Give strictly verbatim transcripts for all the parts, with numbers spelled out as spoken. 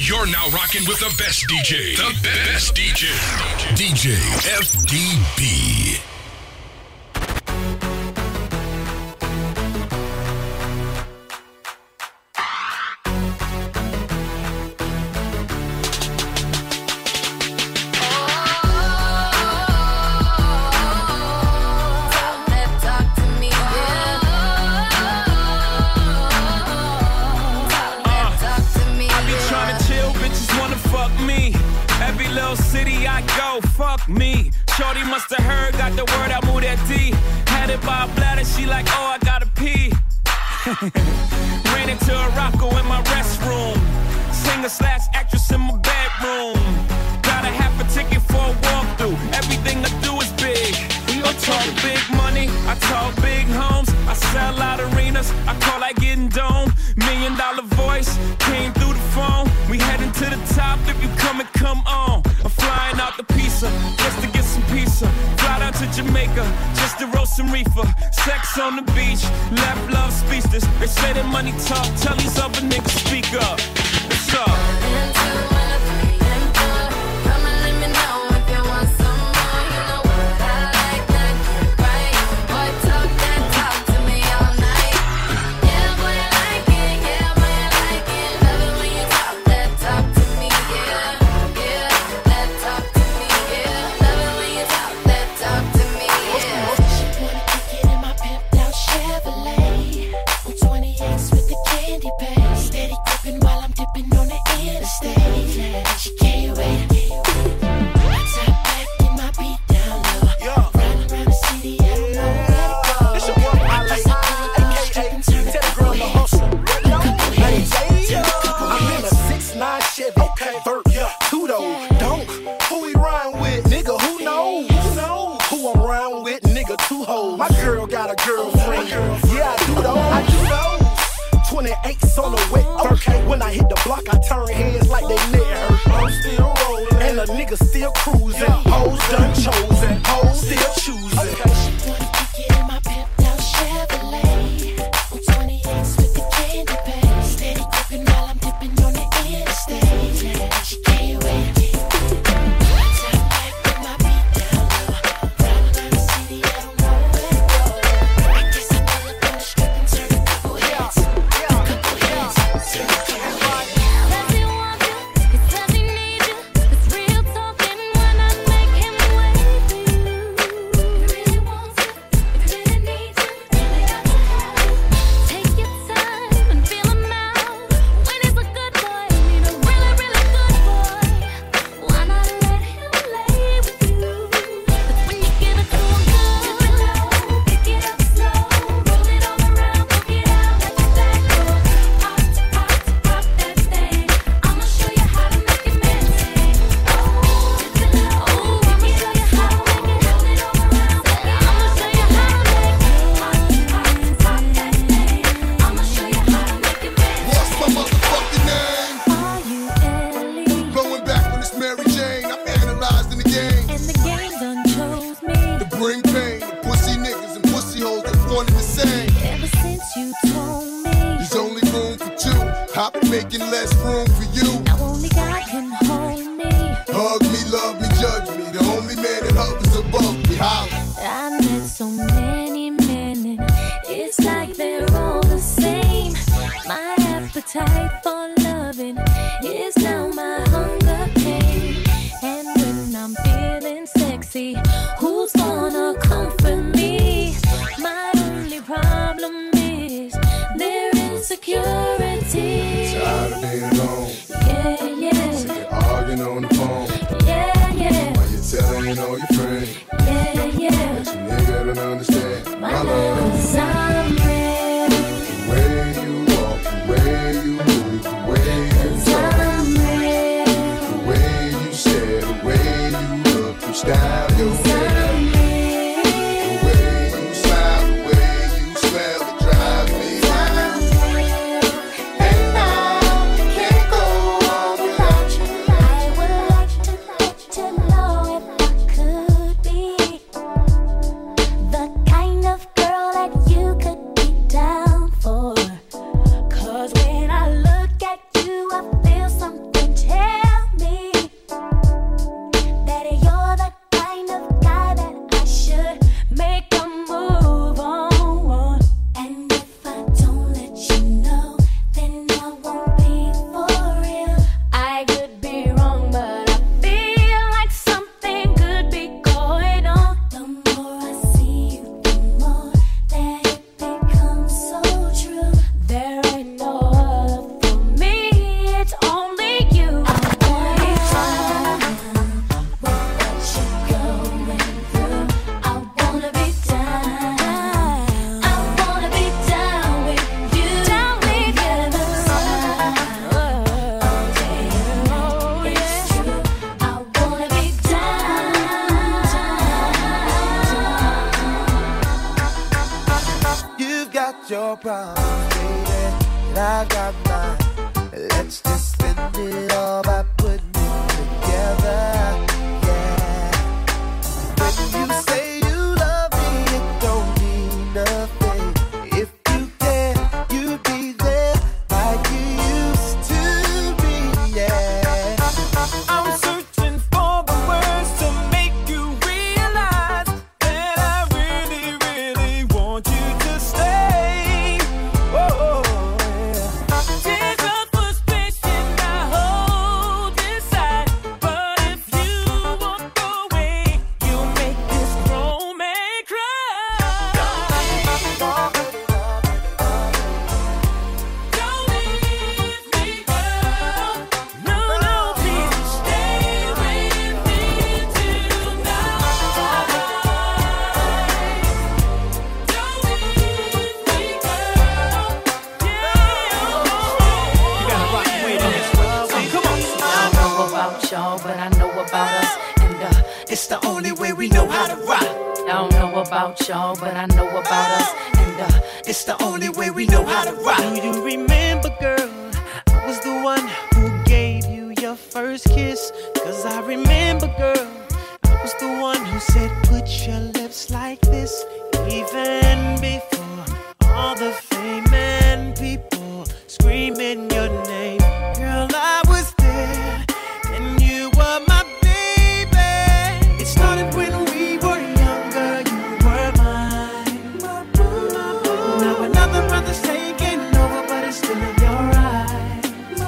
You're now rocking with the best D J. The best D J. D J F D B. City I go, fuck me. Shorty must have heard, got the word, I moved that D. Had it by a bladder, she like, oh, I gotta pee. Ran into a rocko in my restroom. Singer slash actress in my bedroom. Got a half a ticket for a walkthrough. Everything I do is big. I talk big money, I talk big homes. I sell out arenas, I call like getting dome. Million dollar voice, came through the phone. We heading to the top, if you come and come on. I'm flying out the pizza, just to get some pizza. Fly down to Jamaica, just to roast some reefer. Sex on the beach, left love speechless. They say that money talk, tell these other niggas speak up. What's up? Girl like your problems, baby, and I got mine. Let's just spend it all by putting it together, yeah. When you say you love me, it don't mean nothing. If you care, you be there like you used to be, yeah. I'm searching for the words to make you realize that I really, really want you to stay. Oh, yeah. Tears of frustration I hold inside, but if you walk away, you'll make this grown man cry. Don't leave me, girl. No, no, please stay with me tonight. Don't leave me, girl. You gotta rock and wait on this one. Come on. I don't know about y'all, but I know about us. And uh, it's the only way we know how to rock. I don't know about y'all, but I know about us. And uh, it's the only way we know how to rock. Do you remember, girl? I was the one who gave you your first kiss. Cause I remember, girl, I was the one who said, put your lips like this. Even before all the fame and people screaming your name. Girl, I was there, and you were my baby. It started when we were younger, you were mine. Now another brother's taking over, but it's still in your eyes.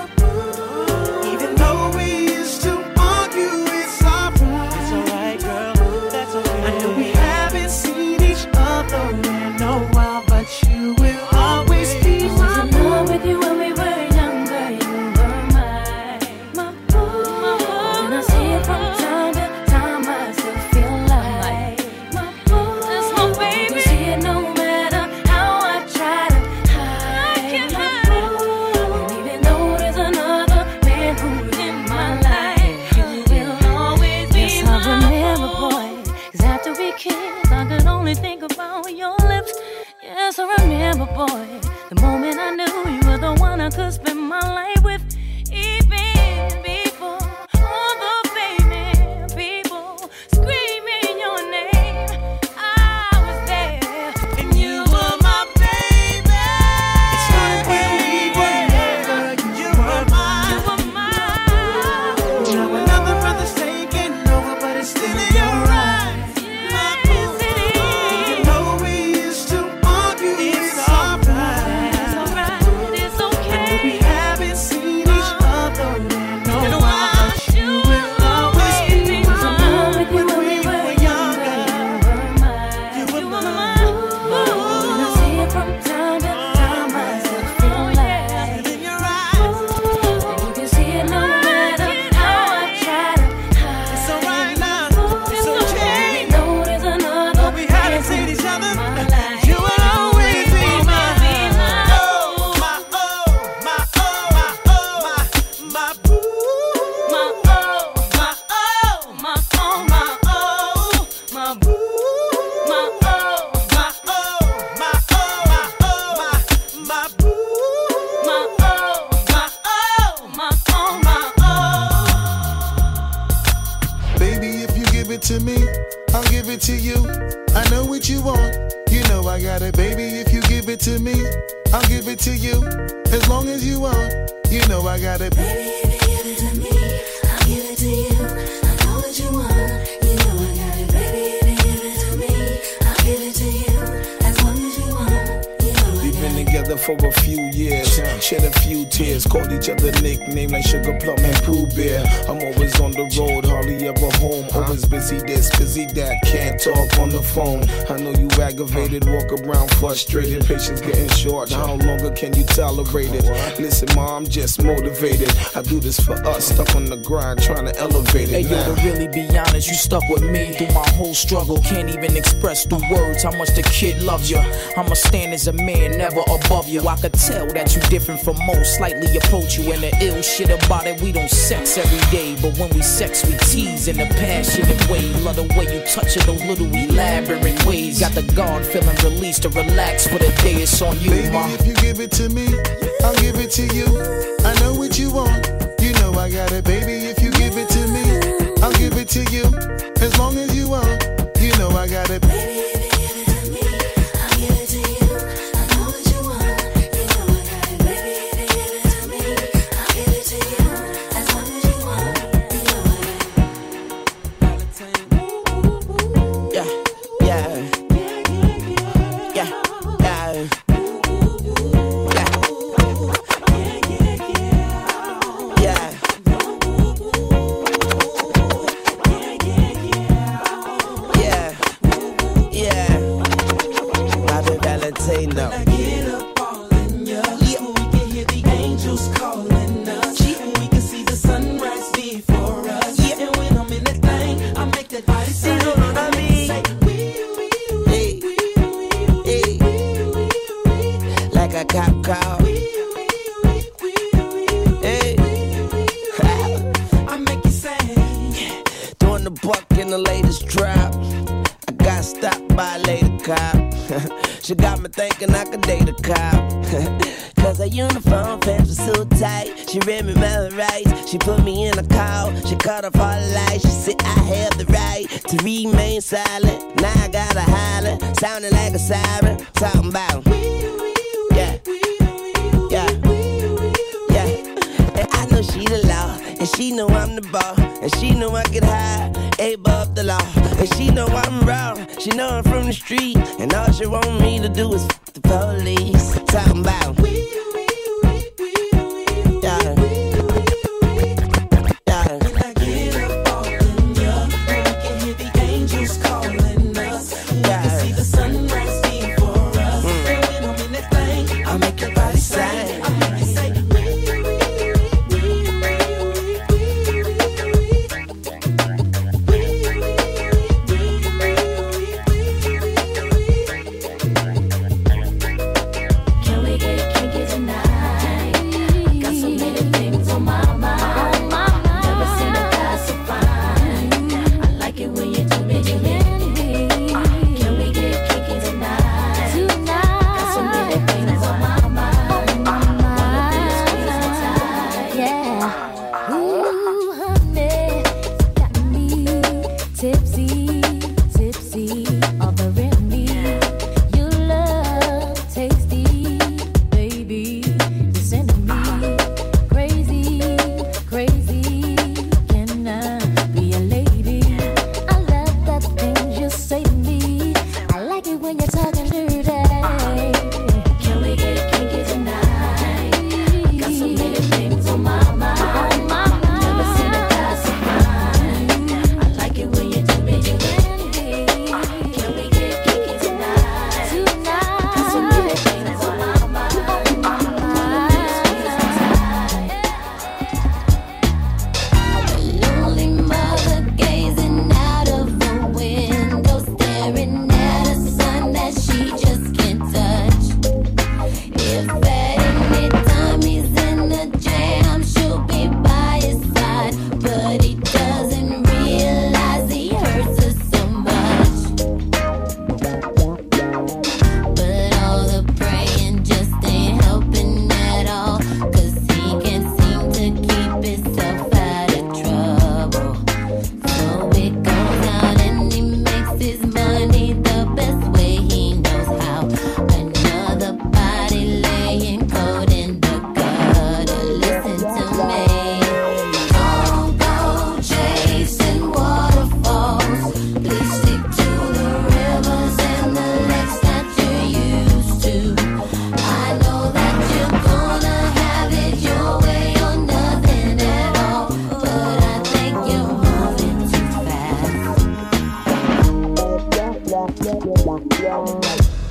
Even though we used to argue, it's alright. It's alright, girl, that's okay. I know we haven't seen each other in a while, but you will always be I was my in love with you when we were younger. You were mine, my boo. And I see it from time to time. I still feel like my boo. That's my baby. You see it no matter how I try to hide. I can't hide it. And even though there's another man who's in my life, you will always be yes, mine. I remember, boy, 'cause after we kissed, I could only think about your lips. Yes, I remember, boy, the moment I knew you were the one I could spend my life with. Even before all the fame and people screaming your name, I was there, and you were my baby. It started when we were younger, you were you mine. were mine. Now another brother's taking over, but it's still in your eyes. My boo. Even though we used to argue, it's alright. It's alright, it's okay. We haven't seen each other in a while, but you will always be I was in love mine. with you when we were younger. You were mine. You were You were mine. mine. And I see it from time to time. I still feel like In your eyes, and you can see it no matter how I try to hide. it's alright now. It's Even okay. though there's another We haven't man seen each who's other. in my life. You will always be mine. mine. Oh, my oh, my oh, my oh, my my boo. My oh, my oh, my oh, my oh, my boo. My oh, My oh, my oh, my oh, my my boo. my oh, my oh, my oh, my oh. Baby, if you give it to me, I'll give it to you. I know what you want, you know I got it. Baby, if you give it to me, I'll give it to you. As long as you want, you know I got it. Baby, if you give it to me, I'll give it to you. I know what you want, you know I got it. Baby, if you give it to me, I'll give it to you. As long as you want, you know I We've got been it. together for a few years, shed a few tears, called each other nicknames like Sugar Plum and Pooh Bear. I'm always on the road, hardly ever home, always busy this, busy that, can't talk on the phone. I know you aggravated, walk around frustrated, patience getting short, how longer can you tolerate it? Listen, ma, I'm just motivated, I do this for us, stuck on the grind, trying to elevate Hey it yo, now. to really be honest, you stuck with me through my whole struggle. Can't even express through words how much the kid loves you. I'ma stand as a man, never above you. you. I could tell that you different from most. Slightly approach you, and the ill shit about it, we don't sex every day. But when we sex, we tease in a passionate way. Love the way you touch it, those little elaborate ways. Got the guard feeling released to relax for the day. It's on you, baby, ma. If you give it to me, I'll give it to you. I know what you want, you know I got it, baby. If you give it to me, I'll give it to you. As long as you want, you know I got it, baby. She got me thinking I could date a cop. Cause her uniform pants were so tight. She read me my rights. She put me in a call. She cut off all the lights. She said I have the right to remain silent. Now I gotta holler, sounding like a siren. Talking about yeah, yeah, yeah. And I know she the law, and she know I'm the ball, and she know I get high above the law, and she know I'm raw. She know I'm from the street, and all she want me to do is f the police. Talking about yeah, yeah. When I get up all in ya, we can hear the angels calling us. We can see the sunrise before us. Mm. And when I'm in that thing, I make your body sing. I make you say. Yeah.